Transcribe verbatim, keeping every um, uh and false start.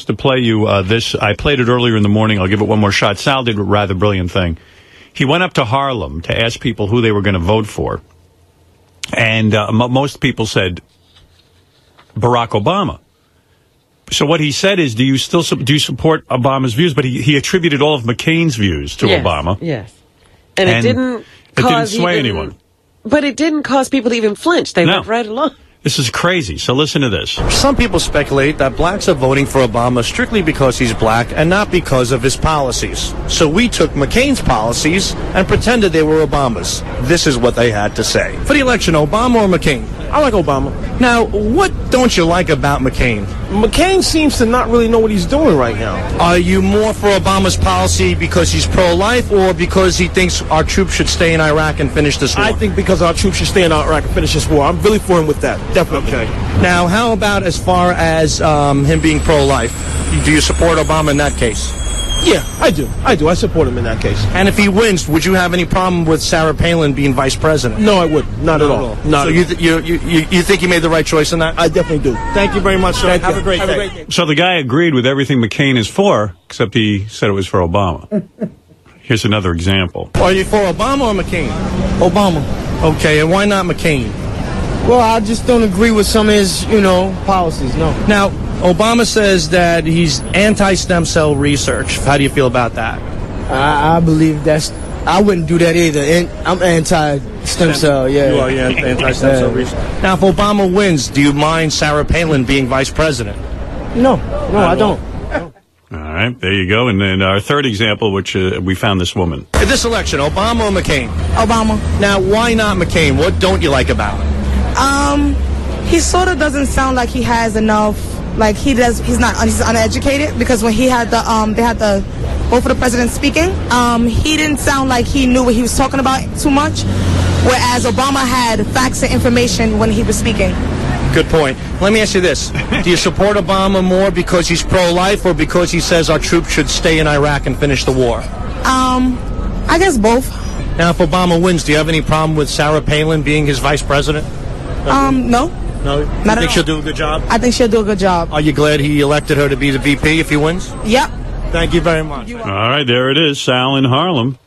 to play you uh, this. I played it earlier in the morning. I'll give it one more shot. Sal did a rather brilliant thing. He went up to Harlem to ask people who they were going to vote for. And uh, m most people said Barack Obama. So what he said is, do you still su do you support Obama's views? But he, he attributed all of McCain's views to yes, Obama. Yes. And, and it didn't it cause didn't sway even, anyone. But it didn't cause people to even flinch. They No. went right along. This is crazy. So listen to this. Some people speculate that blacks are voting for Obama strictly because he's black and not because of his policies. So we took McCain's policies and pretended they were Obama's. This is what they had to say. For the election, Obama or McCain? I like Obama. Now, what don't you like about McCain? McCain seems to not really know what he's doing right now. Are you more for Obama's policy because he's pro-life or because he thinks our troops should stay in Iraq and finish this war? I think because our troops should stay in Iraq and finish this war. I'm really for him with that. Definitely. Okay. Now, how about as far as um, him being pro-life? Do you support Obama in that case? Yeah, I do. I do. I support him in that case. And if he wins, would you have any problem with Sarah Palin being vice president? No, I wouldn't. Not, Not at all. all. Not so at you, all. th you, you, you think you made the right choice in that? I definitely do. Thank you very much, sir. Thank have you. a great have day. A great day. So the guy agreed with everything McCain is for, except he said it was for Obama. Here's another example. Are you for Obama or McCain? Obama. Okay, and why not McCain? Well, I just don't agree with some of his, you know, policies, no. Now, Obama says that he's anti-stem cell research. How do you feel about that? I, I believe that's, I wouldn't do that either. And I'm anti-stem cell, yeah. You are yeah, anti-stem yeah. cell research. Now, if Obama wins, do you mind Sarah Palin being vice president? No, no, I don't. All right, there you go. And then our third example, which uh, we found this woman. In this election, Obama or McCain? Obama. Now, why not McCain? What don't you like about him? Um, he sort of doesn't sound like he has enough. Like he does, he's not. He's uneducated because when he had the um, they had the both of the presidents speaking. Um, he didn't sound like he knew what he was talking about too much. Whereas Obama had facts and information when he was speaking. Good point. Let me ask you this. Do you support Obama more because he's pro-life or because he says our troops should stay in Iraq and finish the war? Um, I guess both. Now, if Obama wins, do you have any problem with Sarah Palin being his vice president? Um, no. No? You Not think at she'll all. do a good job? I think she'll do a good job. Are you glad he elected her to be the V P if he wins? Yep. Thank you very much. All right, there it is. Sal in Harlem.